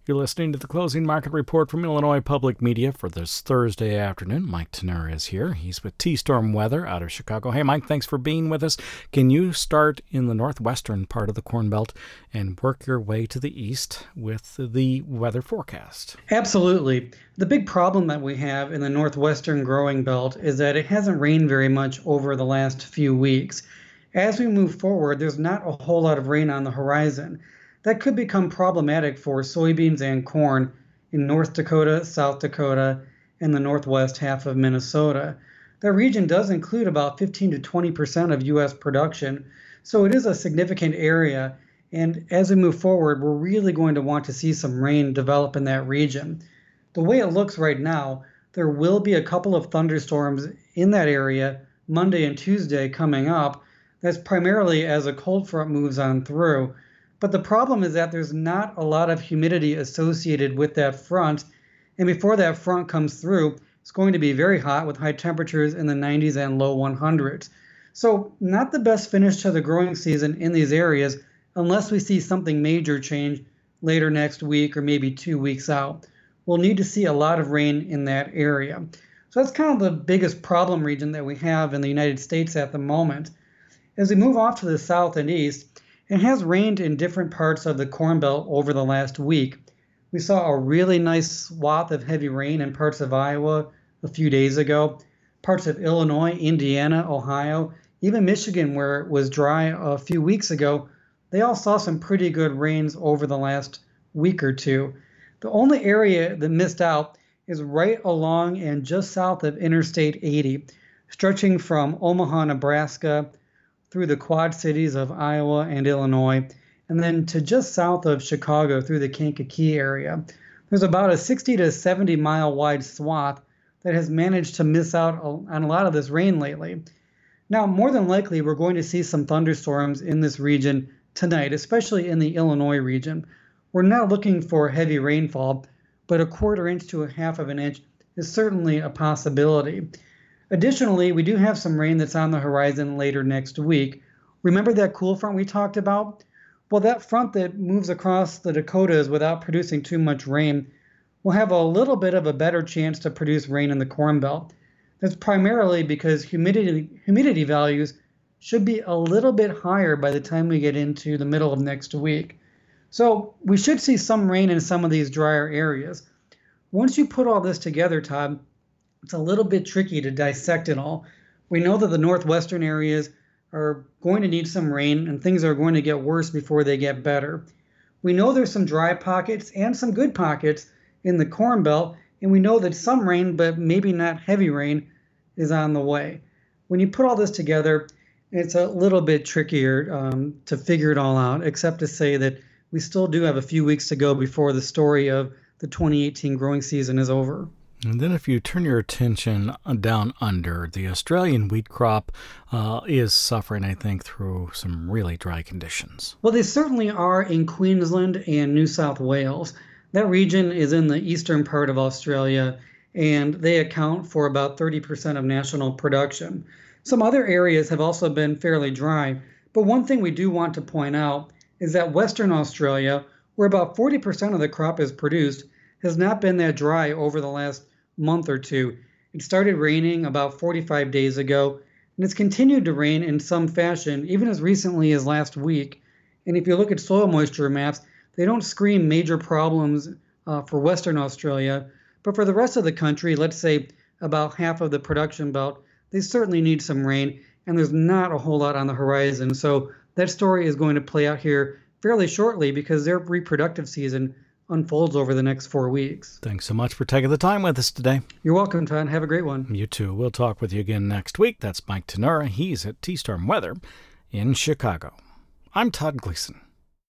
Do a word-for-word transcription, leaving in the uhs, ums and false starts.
You're listening to the Closing Market Report from Illinois Public Media for this Thursday afternoon. Mike Tenura is here. He's with T-Storm Weather out of Chicago. Hey, Mike, thanks for being with us. Can you start in the northwestern part of the Corn Belt and work your way to the east with the weather forecast? Absolutely. The big problem that we have in the northwestern growing belt is that it hasn't rained very much over the last few weeks. As we move forward, there's not a whole lot of rain on the horizon. That could become problematic for soybeans and corn in North Dakota, South Dakota, and the northwest half of Minnesota. That region does include about fifteen to twenty percent of U S production, so it is a significant area. And as we move forward, we're really going to want to see some rain develop in that region. The way it looks right now, there will be a couple of thunderstorms in that area Monday and Tuesday coming up. That's primarily as a cold front moves on through. But the problem is that there's not a lot of humidity associated with that front. And before that front comes through, it's going to be very hot with high temperatures in the nineties and low hundreds. So not the best finish to the growing season in these areas unless we see something major change later next week or maybe two weeks out. We'll need to see a lot of rain in that area. So that's kind of the biggest problem region that we have in the United States at the moment. As we move off to the south and east, it has rained in different parts of the Corn Belt over the last week. We saw a really nice swath of heavy rain in parts of Iowa a few days ago, parts of Illinois, Indiana, Ohio, even Michigan, where it was dry a few weeks ago. They all saw some pretty good rains over the last week or two. The only area that missed out is right along and just south of Interstate eighty, stretching from Omaha, Nebraska, through the Quad Cities of Iowa and Illinois, and then to just south of Chicago through the Kankakee area. There's about a sixty to seventy mile wide swath that has managed to miss out on a lot of this rain lately. Now, more than likely, we're going to see some thunderstorms in this region tonight, especially in the Illinois region. We're not looking for heavy rainfall, but a quarter inch to a half of an inch is certainly a possibility. Additionally, we do have some rain that's on the horizon later next week. Remember that cool front we talked about? Well, that front that moves across the Dakotas without producing too much rain will have a little bit of a better chance to produce rain in the Corn Belt. That's primarily because humidity, humidity values should be a little bit higher by the time we get into the middle of next week. So we should see some rain in some of these drier areas. Once you put all this together, Todd, it's a little bit tricky to dissect it all. We know that the northwestern areas are going to need some rain and things are going to get worse before they get better. We know there's some dry pockets and some good pockets in the Corn Belt, and we know that some rain, but maybe not heavy rain, is on the way. When you put all this together, it's a little bit trickier um, to figure it all out, except to say that we still do have a few weeks to go before the story of the twenty eighteen growing season is over. And then if you turn your attention down under, the Australian wheat crop uh, is suffering, I think, through some really dry conditions. Well, they certainly are in Queensland and New South Wales. That region is in the eastern part of Australia, and they account for about thirty percent of national production. Some other areas have also been fairly dry, but one thing we do want to point out is that Western Australia, where about forty percent of the crop is produced, has not been that dry over the last month or two. It started raining about forty-five days ago, and it's continued to rain in some fashion, even as recently as last week. And if you look at soil moisture maps, they don't scream major problems uh, for Western Australia, but for the rest of the country, let's say about half of the production belt, they certainly need some rain, and there's not a whole lot on the horizon. So that story is going to play out here fairly shortly because their reproductive season unfolds over the next four weeks. Thanks so much for taking the time with us today. You're welcome, Todd. Have a great one. You too. We'll talk with you again next week. That's Mike Tenura. He's at T-Storm Weather in Chicago. I'm Todd Gleason.